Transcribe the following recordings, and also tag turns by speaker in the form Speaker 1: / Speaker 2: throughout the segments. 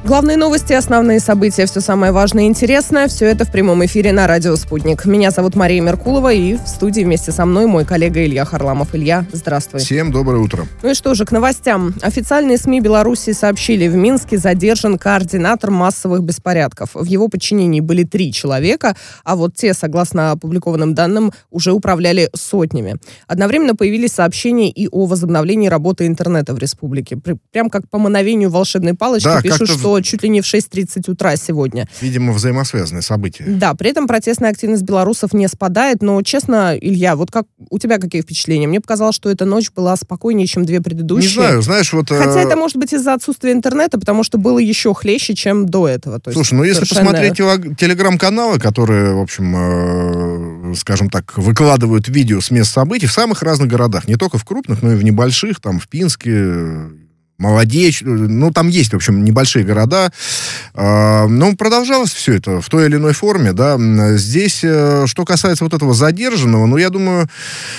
Speaker 1: Главные новости, основные события, все самое важное и интересное, все это в прямом эфире на радио «Спутник». Меня зовут Мария Меркулова, и в студии вместе со мной мой коллега Илья Харламов. Илья, здравствуй.
Speaker 2: Всем доброе утро.
Speaker 1: Ну и что же, к новостям. Официальные СМИ Беларуси сообщили, в Минске задержан координатор массовых беспорядков. В его подчинении были 3 человека, а вот те, согласно опубликованным данным, уже управляли сотнями. Одновременно появились сообщения и о возобновлении работы интернета в республике. Прям как по мановению волшебной палочки, да, пишут, что чуть ли не в 6:30 утра сегодня.
Speaker 2: Видимо, взаимосвязанные события.
Speaker 1: Да, при этом протестная активность белорусов не спадает, но, честно, Илья, вот как у тебя какие впечатления? Мне показалось, что эта ночь была спокойнее, чем 2 предыдущие.
Speaker 2: Не знаю, знаешь, вот...
Speaker 1: Хотя это может быть из-за отсутствия интернета, потому что было еще хлеще, чем до этого. То есть,
Speaker 2: слушай, ну если посмотреть телеграм-каналы, которые, в общем, скажем так, выкладывают видео с мест событий в самых разных городах, не только в крупных, но и в небольших, там в Пинске, Молодечь, ну, там есть, в общем, небольшие города. Но продолжалось все это в той или иной форме, да. Здесь, что касается вот этого задержанного, ну, я думаю,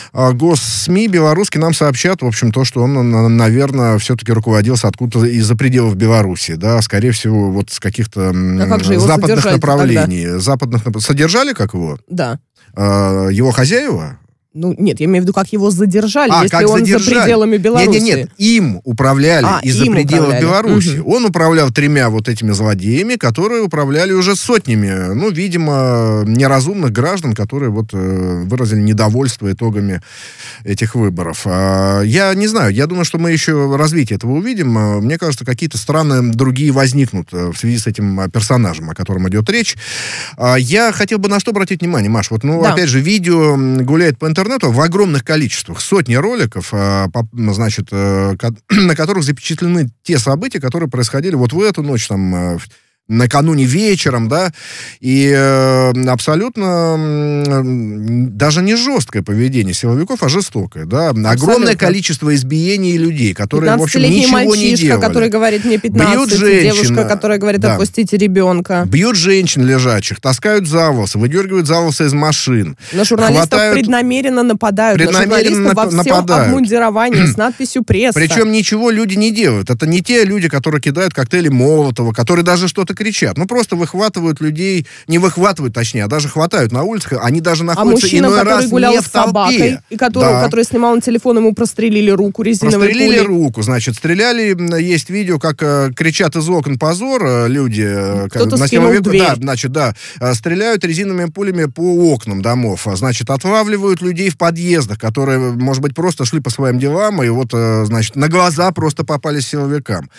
Speaker 2: госсми белорусские нам сообщат, в общем, то, что он, наверное, все-таки руководился откуда-то из-за пределов Беларуси, да, скорее всего, вот с каких-то западных направлений. Содержали, как его?
Speaker 1: Да.
Speaker 2: Его хозяева?
Speaker 1: Ну, нет, я имею в виду, как его задержали, если он за пределами Беларуси.
Speaker 2: Нет, им управляли из-за пределов Беларуси. Угу. Он управлял 3 вот этими злодеями, которые управляли уже сотнями, ну, видимо, неразумных граждан, которые вот выразили недовольство итогами этих выборов. Я не знаю, я думаю, что мы еще развитие этого увидим. Мне кажется, какие-то страны другие возникнут в связи с этим персонажем, о котором идет речь. Я хотел бы на что обратить внимание, Маш, вот, ну, опять же, видео гуляет по интернету в огромных количествах, сотни роликов, значит, на которых запечатлены те события, которые происходили вот в эту ночь, там, накануне вечером, да, и абсолютно даже не жесткое поведение силовиков, а жестокое, да. Абсолютно. Огромное количество избиений людей, которые, в общем, ничего не делали.
Speaker 1: Который говорит мне 15,
Speaker 2: бьют женщин,
Speaker 1: девушка, которая говорит,
Speaker 2: да,
Speaker 1: отпустите ребенка.
Speaker 2: Бьют женщин лежачих, таскают за волосы, выдергивают за волосы из машин.
Speaker 1: На журналистов преднамеренно нападают. На журналистов во всем обмундировании с надписью «Пресса».
Speaker 2: Причем ничего люди не делают. Это не те люди, которые кидают коктейли Молотова, которые даже что-то кричат. Ну, просто выхватывают людей, не выхватывают, точнее, а даже хватают на улицах. Они даже находятся иной раз не в толпе.
Speaker 1: И который снимал на телефон, ему прострелили руку резиновой пулей.
Speaker 2: Прострелили руку, значит, стреляли. Есть видео, как кричат из окон «Позор» люди.
Speaker 1: Кто-то скинул дверь.
Speaker 2: Да, значит, да. Стреляют резиновыми пулями по окнам домов. Значит, отлавливают людей в подъездах, которые, может быть, просто шли по своим делам, и вот, значит, на глаза просто попались силовикам.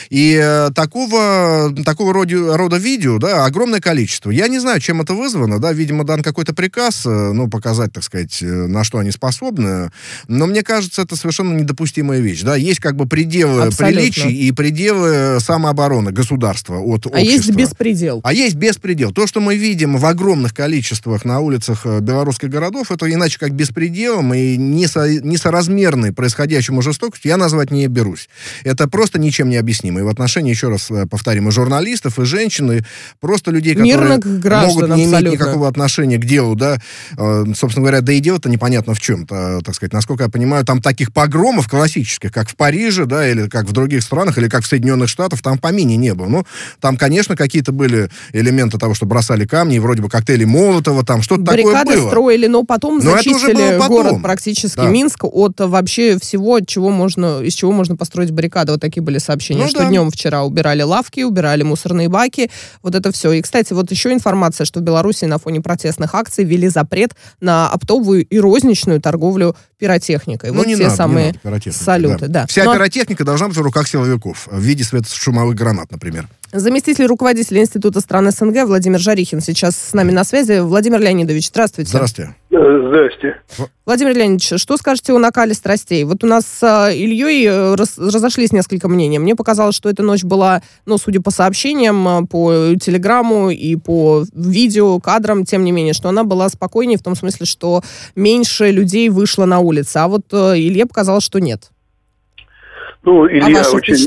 Speaker 2: И такого рода видео, да, огромное количество. Я не знаю, чем это вызвано, да, видимо, дан какой-то приказ, ну, показать, так сказать, на что они способны, но мне кажется, это совершенно недопустимая вещь, да, есть как бы пределы приличий и пределы самообороны государства от общества.
Speaker 1: А есть беспредел.
Speaker 2: А есть беспредел. То, что мы видим в огромных количествах на улицах белорусских городов, это иначе как беспределом и несоразмерной происходящему жестокостью я назвать не берусь. Это просто ничем не объяснимо. И в отношении, еще раз повторим, и журналистов, и женщин, и просто людей, которые могут не иметь никакого отношения к делу, да, собственно говоря, да и дело-то непонятно в чем, так сказать, насколько я понимаю, там таких погромов классических, как в Париже, да, или как в других странах, или как в Соединенных Штатах, там в помине не было. Ну, там, конечно, какие-то были элементы того, что бросали камни, вроде бы коктейли Молотова, там что-то такое было.
Speaker 1: Баррикады строили, но потом зачистили город практически, да. Минск, от вообще всего, из чего можно построить баррикады. Вот такие были сообщения,
Speaker 2: ну,
Speaker 1: что
Speaker 2: да.
Speaker 1: Днем вчера убирали лавки, убирали мусорные баки, вот это все. И, кстати, вот еще информация, что в Беларуси на фоне протестных акций ввели запрет на оптовую и розничную торговлю пиротехникой.
Speaker 2: Ну,
Speaker 1: вот те самые салюты. Да.
Speaker 2: Вся пиротехника должна быть в руках силовиков в виде светошумовых гранат, например.
Speaker 1: Заместитель руководителя Института стран СНГ Владимир Жарихин сейчас с нами на связи. Владимир Леонидович, здравствуйте.
Speaker 2: Здравствуйте.
Speaker 3: Здрасте.
Speaker 1: Владимир Леонидович, что скажете о накале страстей? Вот у нас с Ильей разошлись несколько мнений. Мне показалось, что эта ночь была, ну, судя по сообщениям, по телеграмму и по видео, кадрам, тем не менее, что она была спокойнее в том смысле, что меньше людей вышло на улицы. А вот Илье показалось, что нет.
Speaker 3: Ну, Илья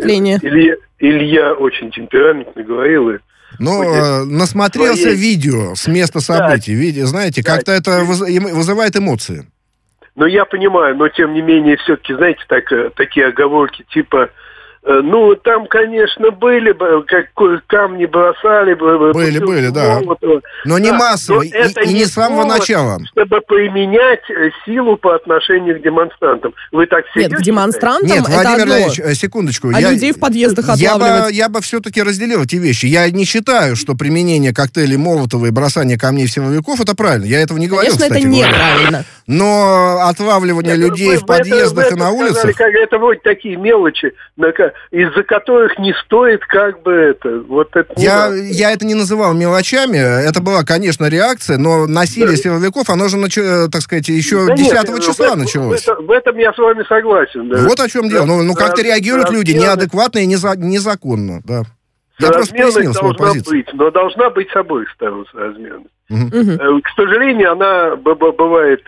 Speaker 3: очень темпераментно говорил.
Speaker 2: Но насмотрелся видео с места событий. Да. Знаете, как-то это вызывает эмоции.
Speaker 3: Ну, я понимаю, но тем не менее, все-таки, знаете, такие оговорки типа Ну, там, конечно, были бы, как камни бросали бы.
Speaker 2: Были, да. Но не массово, и не с самого начала.
Speaker 3: Чтобы применять силу по отношению к демонстрантам. Вы так серьезно?
Speaker 1: Нет, к демонстрантам
Speaker 2: Нет,
Speaker 1: это
Speaker 2: Владимир
Speaker 1: одно.
Speaker 2: Леонидович, секундочку.
Speaker 1: А людей в подъездах отлавливать?
Speaker 2: Я бы все-таки разделил эти вещи. Я не считаю, что применение коктейлей Молотова и бросание камней в силовиков это правильно. Я этого не говорил,
Speaker 1: конечно,
Speaker 2: кстати
Speaker 1: это неправильно.
Speaker 2: Но отлавливание людей в подъездах и на улицах...
Speaker 3: Это вот такие мелочи, из-за которых не стоит как бы это... Вот это
Speaker 2: я это не называл мелочами. Это была, конечно, реакция, но насилие силовиков, оно же, так сказать, еще 10 числа началось.
Speaker 3: В этом я с вами согласен. Да.
Speaker 2: Вот о чем дело. Ну, как-то реагируют люди неадекватно и незаконно. Да. Я просто пояснил свою позицию.
Speaker 3: Но должна быть с обоих сторон соразмерность. К сожалению, она бывает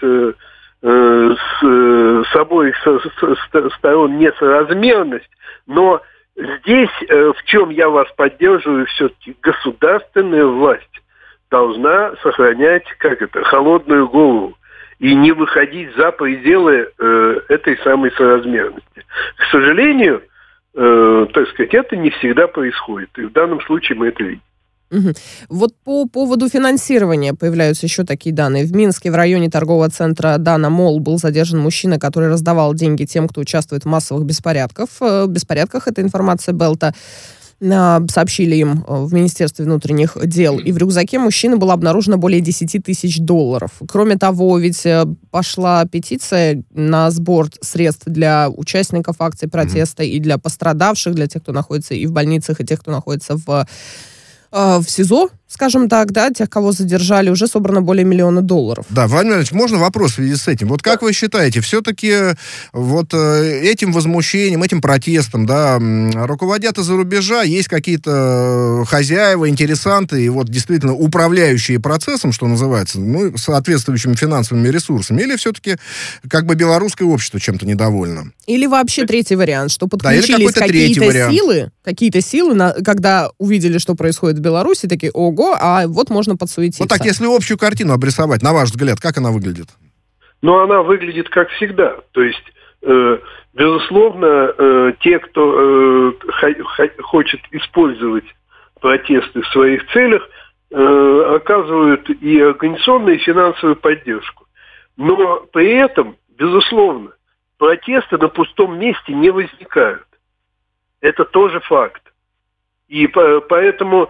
Speaker 3: с обоих сторон несоразмерность, но здесь, в чем я вас поддерживаю, все-таки государственная власть должна сохранять, холодную голову и не выходить за пределы этой самой соразмерности. К сожалению, так сказать, это не всегда происходит. И в данном случае мы это видим.
Speaker 1: Вот по поводу финансирования появляются еще такие данные. В Минске в районе торгового центра Дана Молл был задержан мужчина, который раздавал деньги тем, кто участвует в массовых беспорядках. Эта информация Белта. Сообщили им в Министерстве внутренних дел. И в рюкзаке мужчины было обнаружено более 10 тысяч долларов. Кроме того, ведь пошла петиция на сбор средств для участников акций протеста и для пострадавших, для тех, кто находится и в больницах, и тех, кто находится в СИЗО, скажем так, да, тех, кого задержали, уже собрано более $1 миллиона.
Speaker 2: Да, Владимир Ильич, можно вопрос в связи с этим? Вот как вы считаете, все-таки вот этим возмущением, этим протестом, да, руководят из-за рубежа, есть какие-то хозяева, интересанты и вот действительно управляющие процессом, что называется, ну, соответствующими финансовыми ресурсами, или все-таки как бы белорусское общество чем-то недовольно?
Speaker 1: Или вообще третий вариант, что подключились какие-то силы, когда увидели, что происходит в Беларуси, такие, ого, а вот можно подсуетиться.
Speaker 2: Вот так, если общую картину обрисовать, на ваш взгляд, как она выглядит?
Speaker 3: Ну, она выглядит как всегда. То есть, безусловно, те, кто хочет использовать протесты в своих целях, оказывают и организационную, и финансовую поддержку. Но при этом, безусловно, протесты на пустом месте не возникают. Это тоже факт. И поэтому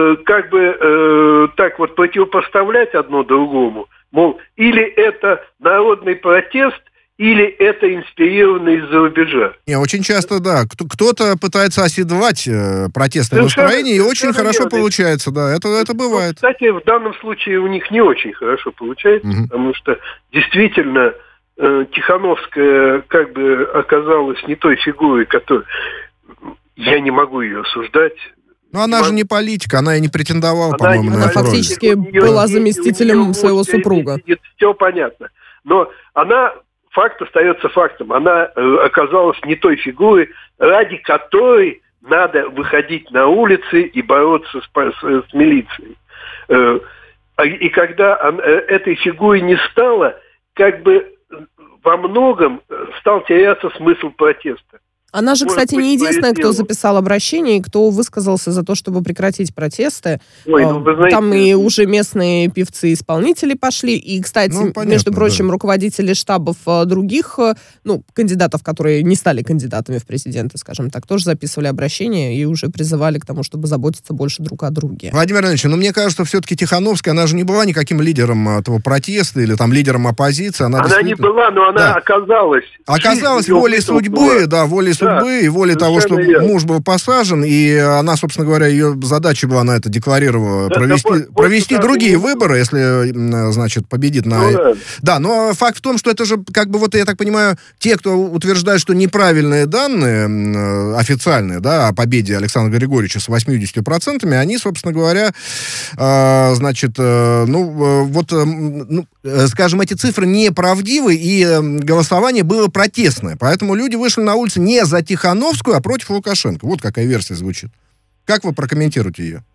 Speaker 3: так вот противопоставлять одно другому, мол, или это народный протест, или это инспирировано из-за рубежа.
Speaker 2: Не, очень часто, да. Кто-то пытается оседлать протестное настроение, и очень хорошо получается, да, это бывает.
Speaker 3: Ну, кстати, в данном случае у них не очень хорошо получается, потому что действительно Тихановская оказалась не той фигурой, которой... Я не могу ее осуждать.
Speaker 2: Но она же не политика, она и не претендовала, по-моему, на эту роль.
Speaker 1: Она фактически была заместителем своего супруга.
Speaker 3: Все понятно. Но факт остается фактом. Она оказалась не той фигурой, ради которой надо выходить на улицы и бороться с милицией. И когда этой фигурой не стало, во многом стал теряться смысл протеста.
Speaker 1: Она же, кстати, не единственная, кто записал обращение и кто высказался за то, чтобы прекратить протесты. Там и уже местные певцы-исполнители пошли. И, кстати, между прочим, руководители штабов других, кандидатов, которые не стали кандидатами в президенты, скажем так, тоже записывали обращение и уже призывали к тому, чтобы заботиться больше друг о друге.
Speaker 2: Владимир Ильич, мне кажется, все-таки Тихановская, она же не была никаким лидером этого протеста или там лидером оппозиции. Она не
Speaker 3: была, но она оказалась.
Speaker 2: Оказалась волей судьбы, волей судьбы и волей того, что муж был посажен, и она, собственно говоря, ее задача была на это декларировала, провести другие выборы, если, значит, победит на... Да, но факт в том, что это же, я так понимаю, те, кто утверждает, что неправильные данные официальные, да, о победе Александра Григорьевича с 80%, они, собственно говоря, скажем, эти цифры неправдивы, и голосование было протестное. Поэтому люди вышли на улицы не за Тихановскую, а против Лукашенко. Вот какая версия звучит. Как вы прокомментируете ее?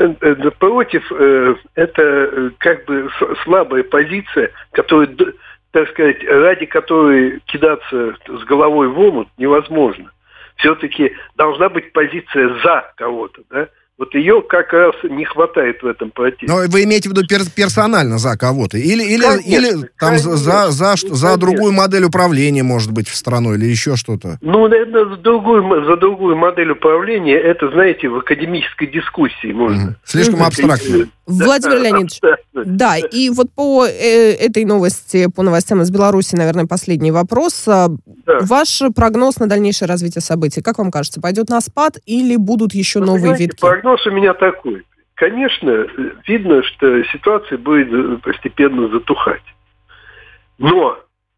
Speaker 3: Против это слабая позиция, которая так сказать, ради которой кидаться с головой в омут невозможно. Все-таки должна быть позиция за кого-то, да? Вот ее как раз не хватает в этом протесте.
Speaker 2: Но вы имеете в виду персонально за кого-то? Или там за другую модель управления, может быть, в страну, или еще что-то?
Speaker 3: Ну, наверное, за другую модель управления, это, знаете, в академической дискуссии можно.
Speaker 2: Слишком абстрактно.
Speaker 1: Владимир Леонидович, да, и вот по этой новости, по новостям из Беларуси, наверное, последний вопрос. Да. Ваш прогноз на дальнейшее развитие событий, как вам кажется, пойдет на спад или будут еще новые витки?
Speaker 3: Прогноз у меня такой. Конечно, видно, что ситуация будет постепенно затухать. Но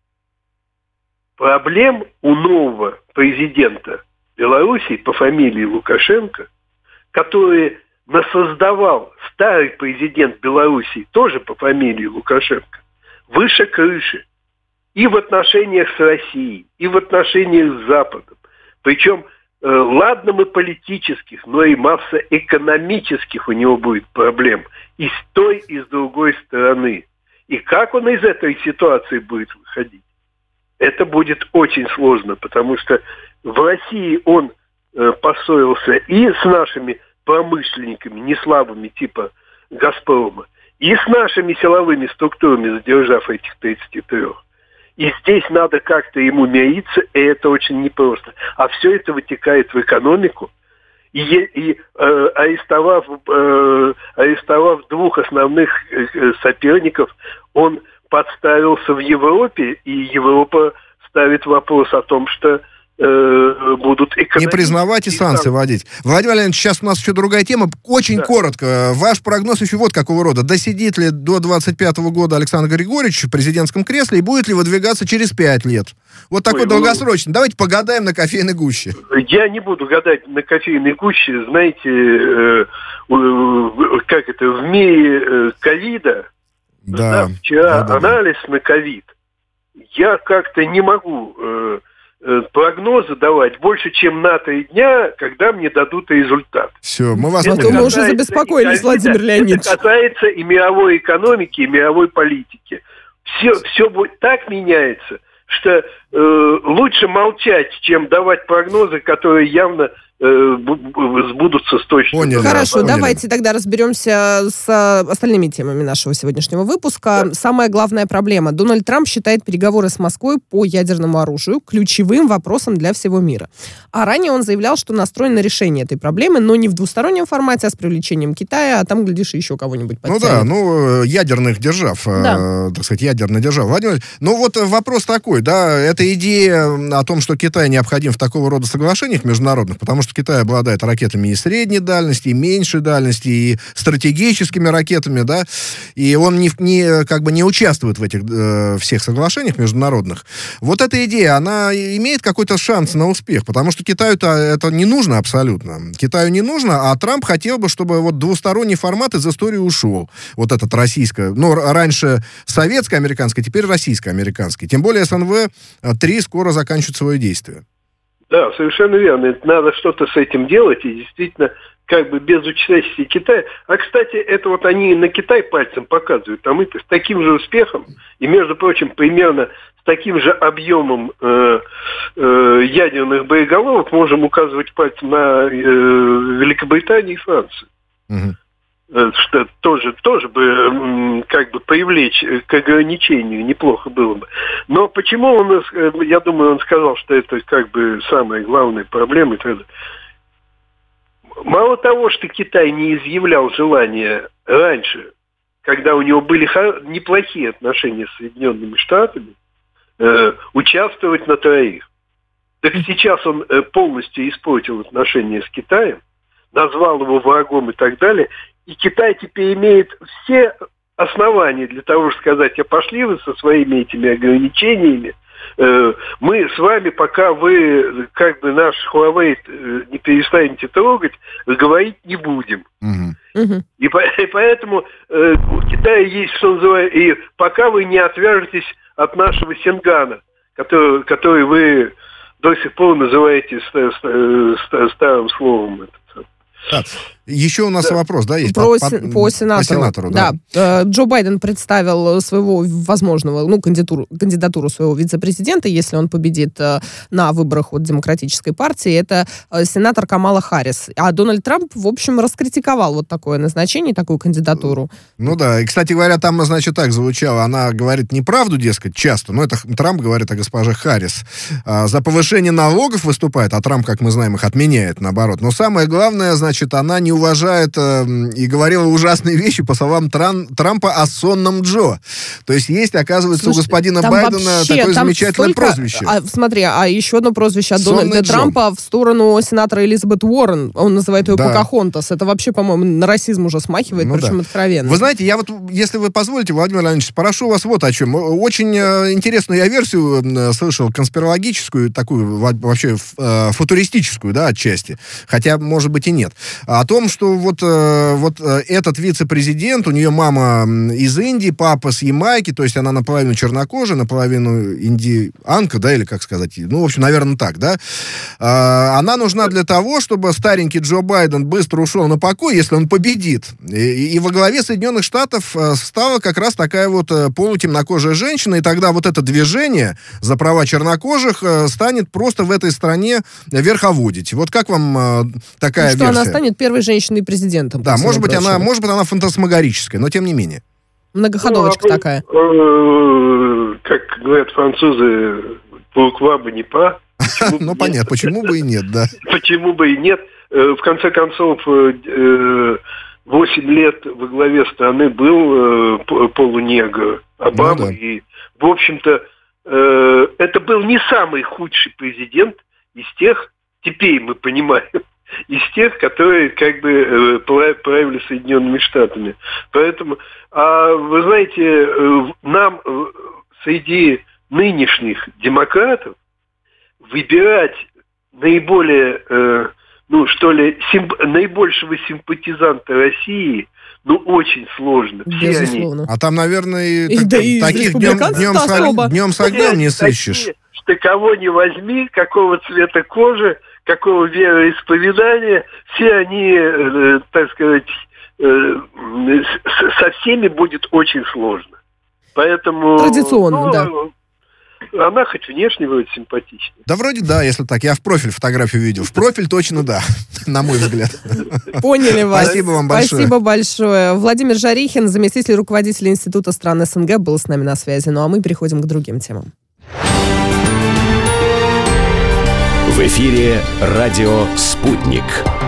Speaker 3: проблем у нового президента Беларуси по фамилии Лукашенко, который насоздавал старый президент Беларуси, тоже по фамилии Лукашенко, выше крыши. И в отношениях с Россией, и в отношениях с Западом. Причем, ладно мы политических, но и масса экономических у него будет проблем. И с той, и с другой стороны. И как он из этой ситуации будет выходить? Это будет очень сложно, потому что в России он поссорился и с нашими промышленниками, не слабыми, типа «Газпрома», и с нашими силовыми структурами, задержав этих 33. И здесь надо как-то ему мириться, и это очень непросто. А все это вытекает в экономику. И арестовав двух основных соперников, он подставился в Европе, и Европа ставит вопрос о том, что будут экономические...
Speaker 2: Не признавать и санкции вводить. Владимир Леонидович, сейчас у нас еще другая тема. Очень коротко. Ваш прогноз еще вот какого рода. Досидит ли до 25 года Александр Григорьевич в президентском кресле и будет ли выдвигаться через 5 лет? Вот такой долгосрочный. Давайте погадаем на кофейной гуще.
Speaker 3: Я не буду гадать на кофейной гуще. Знаете, как это, в мире ковида, вчера анализ на ковид. Я как-то не могу... прогнозы давать больше, чем на 3 дня, когда мне дадут результат.
Speaker 2: Все, мы вас...
Speaker 1: Мы уже забеспокоились, Владимир Леонидович.
Speaker 3: Это касается и мировой экономики, и мировой политики. Все будет так меняется, что лучше молчать, чем давать прогнозы, которые явно сбудутся с точностью.
Speaker 1: Хорошо, давайте тогда разберемся с остальными темами нашего сегодняшнего выпуска. Да. Самая главная проблема. Дональд Трамп считает переговоры с Москвой по ядерному оружию ключевым вопросом для всего мира. А ранее он заявлял, что настроен на решение этой проблемы, но не в двустороннем формате, а с привлечением Китая, а там, глядишь, еще кого-нибудь подтянет.
Speaker 2: Ядерных держав, так сказать, ядерная держава. Владимир, вот вопрос такой, эта идея о том, что Китай необходим в такого рода соглашениях международных, потому что Китай обладает ракетами и средней дальности, и меньшей дальности, и стратегическими ракетами, и он не участвует в этих всех соглашениях международных. Вот эта идея, она имеет какой-то шанс на успех, потому что Китаю-то это не нужно абсолютно. Китаю не нужно, а Трамп хотел бы, чтобы двусторонний формат из истории ушел. Вот этот раньше советско-американский, теперь российско-американский. Тем более СНВ-3 скоро заканчивает свое действие.
Speaker 3: Да, совершенно верно. Надо что-то с этим делать, и действительно, без участия Китая. А, кстати, это они на Китай пальцем показывают, а мы-то с таким же успехом, и, между прочим, примерно с таким же объемом ядерных боеголовок можем указывать пальцем на Великобританию и Францию. Угу. Что тоже бы привлечь к ограничению неплохо было бы. Но почему я думаю, он сказал, что это самая главная проблема. Мало того, что Китай не изъявлял желания раньше, когда у него были неплохие отношения с Соединенными Штатами, участвовать на 3. Так сейчас он полностью испортил отношения с Китаем, назвал его врагом и так далее. И Китай теперь имеет все основания для того, чтобы сказать, пошли вы со своими этими ограничениями, мы с вами, пока вы наш Huawei не перестанете трогать, говорить не будем. Угу. И поэтому у Китая есть, что называется, и пока вы не отвяжетесь от нашего Сингана, который вы до сих пор называете старым словом.
Speaker 2: Еще у нас вопрос, да, есть?
Speaker 1: По сенатору. Да. Джо Байден представил своего возможного, кандидатуру своего вице-президента, если он победит на выборах от Демократической партии. Это сенатор Камала Харрис. А Дональд Трамп, в общем, раскритиковал вот такое назначение, такую кандидатуру.
Speaker 2: Ну да, и, кстати говоря, там, значит, так звучало. Она говорит неправду, дескать, часто, но это Трамп говорит о госпоже Харрис. За повышение налогов выступает, а Трамп, как мы знаем, их отменяет, наоборот. Но самое главное, значит, она не уважает и говорила ужасные вещи, по словам Трампа, о сонном Джо. То есть оказывается, у господина Байдена такое замечательное прозвище.
Speaker 1: Смотри, еще одно прозвище от Дональда Трампа в сторону сенатора Элизабет Уоррен. Он называет ее Покахонтас. Это вообще, по-моему, на расизм уже смахивает, причем откровенно.
Speaker 2: Вы знаете, я вот, если вы позволите, Владимир Леонидович, спрошу вас вот о чем. Очень интересную я версию слышал, конспирологическую, такую вообще футуристическую, да, отчасти. Хотя, может быть, и нет. О том, что вот этот вице-президент, у нее мама из Индии, папа с Ямайки, то есть она наполовину чернокожая, наполовину индианка, да, или как сказать, в общем, наверное, так, да. Она нужна для того, чтобы старенький Джо Байден быстро ушел на покой, если он победит. И во главе Соединенных Штатов стала как раз такая вот полутемнокожая женщина, и тогда вот это движение за права чернокожих станет просто в этой стране верховодить. Вот как вам такая версия?
Speaker 1: Что она станет первой женщиной-президентом.
Speaker 2: Да, может быть, она фантасмагорическая, но тем не менее.
Speaker 1: Многоходовочка такая.
Speaker 3: Как говорят французы, pourquoi бы не pas.
Speaker 2: Ну, понятно, почему бы и нет, да.
Speaker 3: Почему бы и нет. В конце концов, 8 лет во главе страны был полунегр Обама. И, в общем-то, это был не самый худший президент из тех, теперь мы понимаем, из тех, которые как бы правили Соединенными Штатами. Поэтому, вы знаете, нам среди нынешних демократов выбирать наиболее, наибольшего симпатизанта России, очень сложно.
Speaker 1: Безусловно.
Speaker 2: А там, наверное, таких днем с огнем не сыщешь.
Speaker 3: Что кого не возьми, какого цвета кожи, какого вероисповедания, все они, так сказать, со всеми будет очень сложно. Поэтому...
Speaker 1: Традиционно, да.
Speaker 3: Она хоть внешне будет симпатичнее.
Speaker 2: Да вроде да, если так. Я в профиль фотографию видел. В профиль точно да, на мой взгляд.
Speaker 1: Поняли вас.
Speaker 2: Спасибо вам большое.
Speaker 1: Спасибо большое. Владимир Жарихин, заместитель руководителя Института стран СНГ, был с нами на связи. Ну а мы переходим к другим темам.
Speaker 4: В эфире радио «Спутник».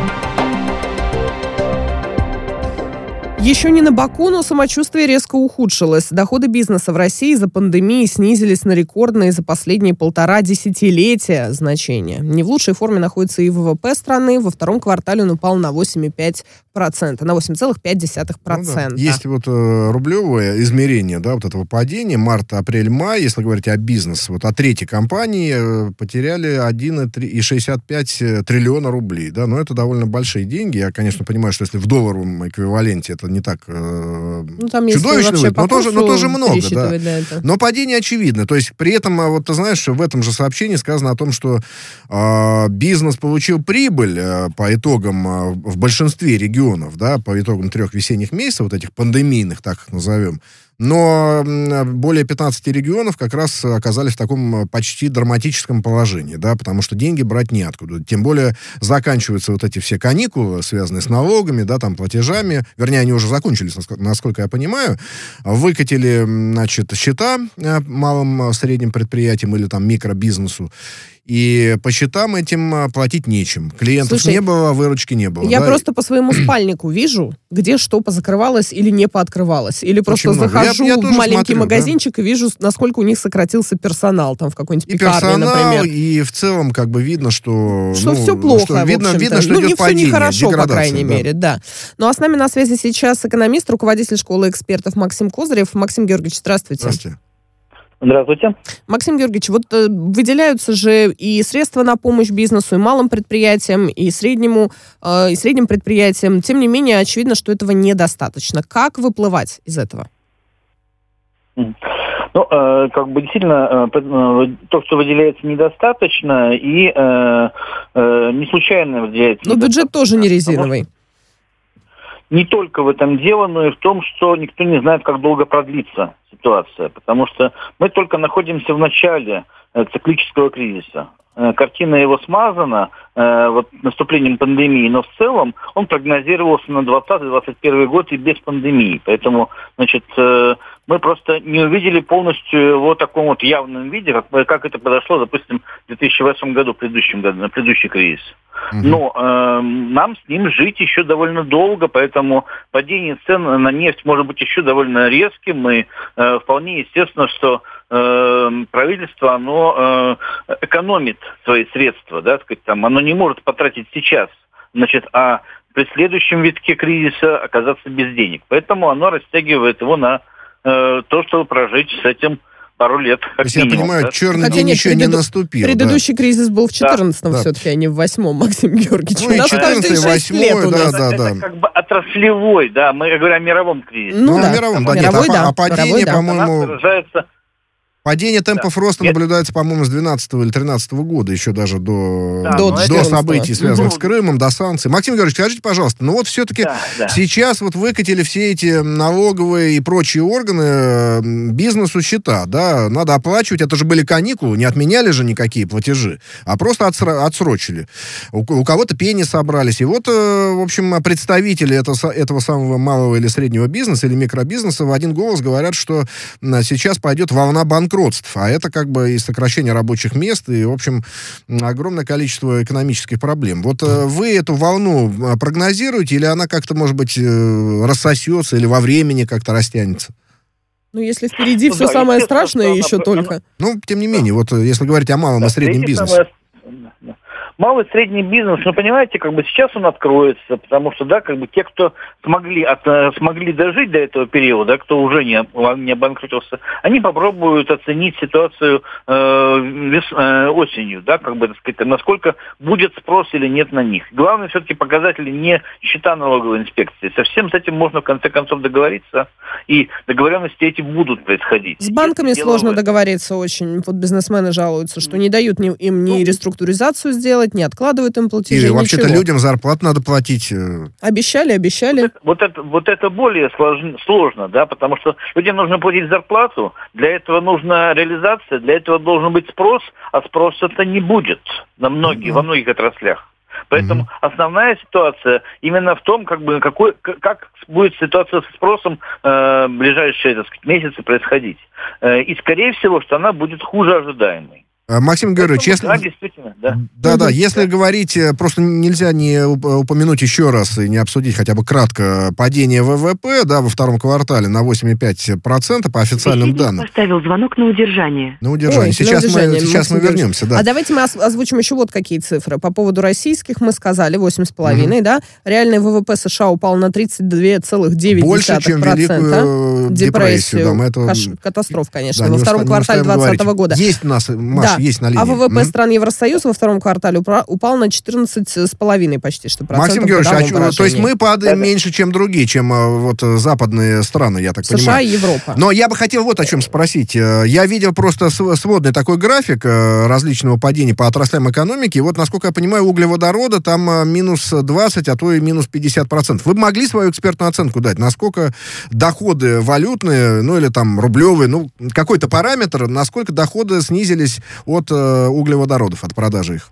Speaker 1: Еще не на боку, но самочувствие резко ухудшилось. Доходы бизнеса в России из-за пандемии снизились на рекордные за последние 1,5 десятилетия значения. Не в лучшей форме находится и ВВП страны. Во втором квартале он упал на 8,5%, на 8,5%.
Speaker 2: Есть рублевое измерение, вот этого падения. Март, апрель, май, если говорить о бизнесе, о трети компании потеряли 1,65 триллиона рублей. Да? Но это довольно большие деньги. Я, конечно, понимаю, что если в долларовом эквиваленте это не так чудовищно выглядит, но тоже много. Да. Но падение очевидно. То есть при этом, ты знаешь, в этом же сообщении сказано о том, что бизнес получил прибыль по итогам в большинстве регионов, да, по итогам 3 весенних месяцев, этих пандемийных, так их назовем. Но более 15 регионов как раз оказались в таком почти драматическом положении, да, потому что деньги брать неоткуда. Тем более заканчиваются эти все каникулы, связанные с налогами, да, платежами. Вернее, они уже закончились, насколько я понимаю. Выкатили, счета малым, средним предприятиям или микробизнесу. И по счетам этим платить нечем. Клиентов не было, выручки не было.
Speaker 1: Я просто по своему спальнику вижу, где что позакрывалось или не пооткрывалось. Или просто захожу в маленький магазинчик и вижу, насколько у них сократился персонал в какой-нибудь пекарне, например.
Speaker 2: И в целом видно, что...
Speaker 1: Что все плохо,
Speaker 2: видно, что идет падение,
Speaker 1: не нехорошо, по крайней мере, да. Ну а с нами на связи сейчас экономист, руководитель школы экспертов Максим Козырев. Максим Георгиевич, здравствуйте.
Speaker 2: Здравствуйте.
Speaker 5: Здравствуйте.
Speaker 1: Максим Георгиевич, выделяются же и средства на помощь бизнесу, и малым предприятиям, и средним предприятиям. Тем не менее, очевидно, что этого недостаточно. Как выплывать из этого?
Speaker 5: Действительно, то, что выделяется, недостаточно, и не случайно выделяется.
Speaker 1: Но бюджет тоже не резиновый.
Speaker 5: не только в этом дело, но и в том, что никто не знает, как долго продлится ситуация. Потому что мы только находимся в начале циклического кризиса. Картина его смазана наступлением пандемии, но в целом он прогнозировался на 2020-2021 год и без пандемии. Поэтому, мы просто не увидели полностью его в таком вот явном виде, как это произошло, допустим, в 2008 году, в предыдущий кризис. Но нам с ним жить еще довольно долго, поэтому падение цен на нефть может быть еще довольно резким, и вполне естественно, что правительство, оно экономит свои средства, да, сказать, там, оно не может потратить сейчас, а при следующем витке кризиса оказаться без денег. Поэтому оно растягивает его на то, чтобы прожить с этим пару лет.
Speaker 2: То есть, я понимаю, черный день еще не наступил.
Speaker 1: Предыдущий кризис был в 14-м все-таки, а не в 8-м, Максим Георгиевич.
Speaker 2: Ну, и 14-й, 8-й, да.
Speaker 5: Это как бы отраслевой, да, мы говорим о мировом кризисе.
Speaker 2: Ну, о мировом, да, нет, а падение, по-моему... Падение темпов роста наблюдается, по-моему, с 12 или 13 года, еще даже до событий, связанных с Крымом, до санкций. Максим Георгиевич, скажите, пожалуйста, все-таки сейчас выкатили все эти налоговые и прочие органы бизнесу счета, да, надо оплачивать, это же были каникулы, не отменяли же никакие платежи, а просто отсрочили. У кого-то пени собрались, и в общем, представители этого самого малого или среднего бизнеса или микробизнеса в один голос говорят, что сейчас пойдет волна банкротств, а это как бы и сокращение рабочих мест, и, в общем, огромное количество экономических проблем. Вы эту волну прогнозируете, или она как-то, может быть, рассосется, или во времени как-то растянется?
Speaker 1: Ну, если впереди все самое страшное еще только.
Speaker 2: Ну, тем не менее, если говорить о малом и среднем бизнесе.
Speaker 5: Малый и средний бизнес, понимаете, сейчас он откроется, потому что, те, кто смогли дожить до этого периода, кто уже не обанкротился, они попробуют оценить ситуацию осенью, насколько будет спрос или нет на них. Главное все-таки показатели не счета налоговой инспекции. Со всем с этим можно в конце концов договориться, и договоренности эти будут происходить.
Speaker 1: С банками сложно договориться очень. Бизнесмены жалуются, что не дают им ни реструктуризацию сделать, не откладывают им платежи,
Speaker 2: и вообще-то людям зарплату надо платить.
Speaker 1: Обещали.
Speaker 5: Вот это более сложно, да, потому что людям нужно платить зарплату, для этого нужна реализация, для этого должен быть спрос, а спроса-то не будет во многих отраслях. Поэтому основная ситуация именно в том, как будет ситуация со спросом в ближайшие месяцы происходить. И, скорее всего, что она будет хуже ожидаемой.
Speaker 2: Максим Георгиевич, если говорить, просто нельзя не упомянуть еще раз и не обсудить хотя бы кратко падение ВВП, во втором квартале на 8,5% по официальным данным.
Speaker 6: Поставил звонок на удержание.
Speaker 2: Сейчас мы вернемся, да.
Speaker 1: А давайте мы озвучим еще какие цифры. По поводу российских мы сказали 8,5%, да? Реальный ВВП США упал на 32,9%.
Speaker 2: Больше, чем Великую депрессию.
Speaker 1: Катастрофа, конечно. Во втором квартале 2020 года.
Speaker 2: Есть у нас, Маша, есть на линии.
Speaker 1: А ВВП стран Евросоюза во втором квартале упал на 14,5% почти, что процентов.
Speaker 2: Максим Георгиевич, то есть мы падаем меньше, чем другие, чем западные страны, я так понимаю.
Speaker 1: США и Европа.
Speaker 2: Но я бы хотел о чем спросить. Я видел просто сводный такой график различного падения по отраслям экономики. Насколько я понимаю, углеводорода там минус 20, а то и минус 50%. Вы бы могли свою экспертную оценку дать? Насколько доходы валютные, или там рублевые, какой-то параметр, насколько доходы снизились от углеводородов, от продажи их?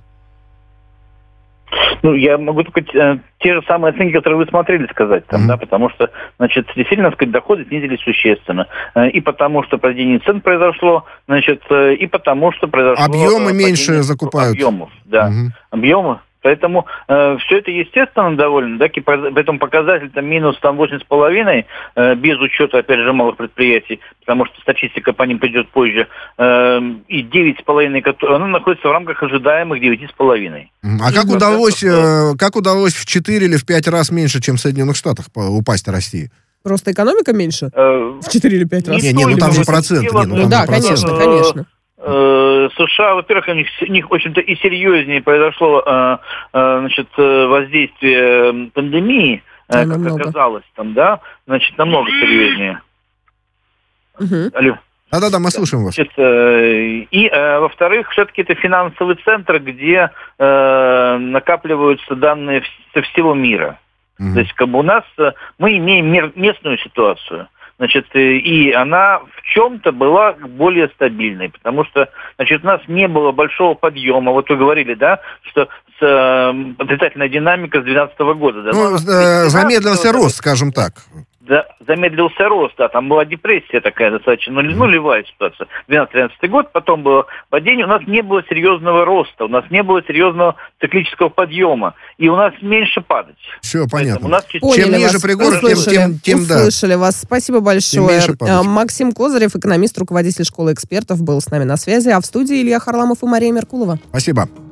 Speaker 5: Я могу только те же самые оценки, которые вы смотрели, сказать, потому что, действительно, доходы снизились существенно. И потому что падение цен произошло, и потому что произошло...
Speaker 2: Объемы меньше закупают.
Speaker 5: Объемов, да. Объемы. Поэтому все это естественно довольно, поэтому показатель минус 8,5, без учета, опять же, малых предприятий, потому что статистика по ним придет позже, и 9,5, она находится в рамках ожидаемых 9,5.
Speaker 2: А как удалось в 4 или в 5 раз меньше, чем в Соединенных Штатах упасть России?
Speaker 1: Просто экономика меньше? В 4 или 5 раз?
Speaker 2: Там же процент.
Speaker 1: Конечно.
Speaker 5: США, во-первых, у них, в общем-то, и серьезнее произошло воздействие пандемии, как оказалось, намного серьезнее.
Speaker 2: Алло. Да, мы слушаем вас.
Speaker 5: И, во-вторых, все-таки это финансовый центр, где накапливаются данные со всего мира. То есть, как бы у нас, мы имеем местную ситуацию. Значит, и она в чем-то была более стабильной, потому что, значит, у нас не было большого подъема. Вот вы говорили, да, что отрицательная динамика с 2012 года. Да?
Speaker 2: Ну, замедлился рост, скажем так.
Speaker 5: Да, замедлился рост, да, там была депрессия такая достаточно, нулевая ситуация. 12-13 год, потом было падение, у нас не было серьезного роста, у нас не было серьезного циклического подъема, и у нас меньше падать.
Speaker 2: Все, понятно. У нас
Speaker 1: чем ниже пригорок, тем услышали вас. Спасибо большое. Максим Козырев, экономист, руководитель школы экспертов, был с нами на связи, а в студии Илья Харламов и Мария Меркулова.
Speaker 2: Спасибо.